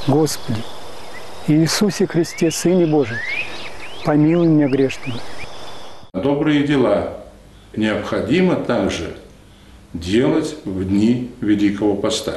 Господи, Иисусе Христе, Сыне Божий, помилуй меня грешного. Добрые дела необходимо также делать в дни Великого Поста.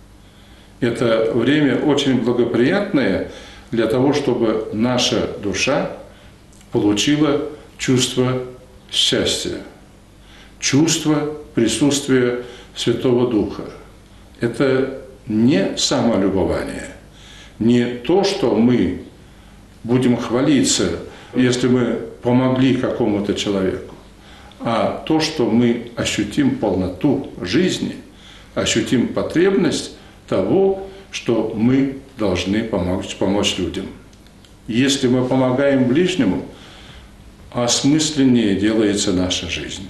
Это время очень благоприятное для того, чтобы наша душа получила чувство счастья, чувство присутствия Святого Духа. Это не самолюбование, не то, что мы будем хвалиться, если мы помогли какому-то человеку, а то, что мы ощутим полноту жизни, ощутим потребность того, что мы должны помочь людям. Если мы помогаем ближнему, осмысленнее делается наша жизнь.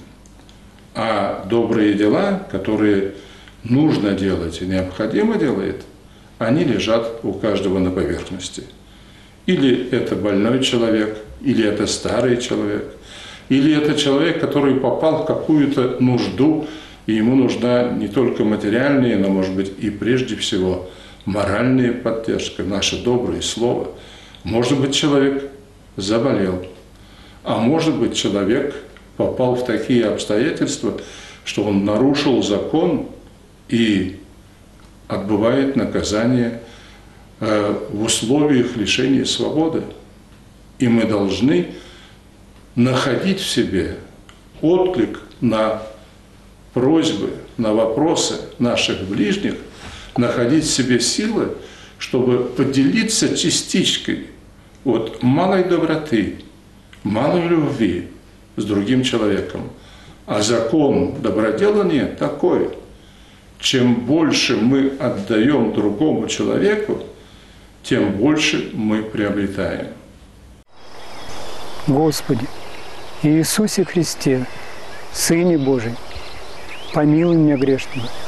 А добрые дела, которые нужно делать и необходимо делать, они лежат у каждого на поверхности. Или это больной человек, или это старый человек, или это человек, который попал в какую-то нужду, и ему нужна не только материальная, но, может быть, и прежде всего моральная поддержка, наше доброе слово. Может быть, человек заболел, а может быть, человек попал в такие обстоятельства, что он нарушил закон и отбывает наказание в условиях лишения свободы. И мы должны находить в себе отклик на просьбы, на вопросы наших ближних, находить в себе силы, чтобы поделиться частичкой от малой доброты, малой любви с другим человеком. А закон доброделания такой: чем больше мы отдаем другому человеку, тем больше мы приобретаем. Господи, Иисусе Христе, Сыне Божий, помилуй меня грешного.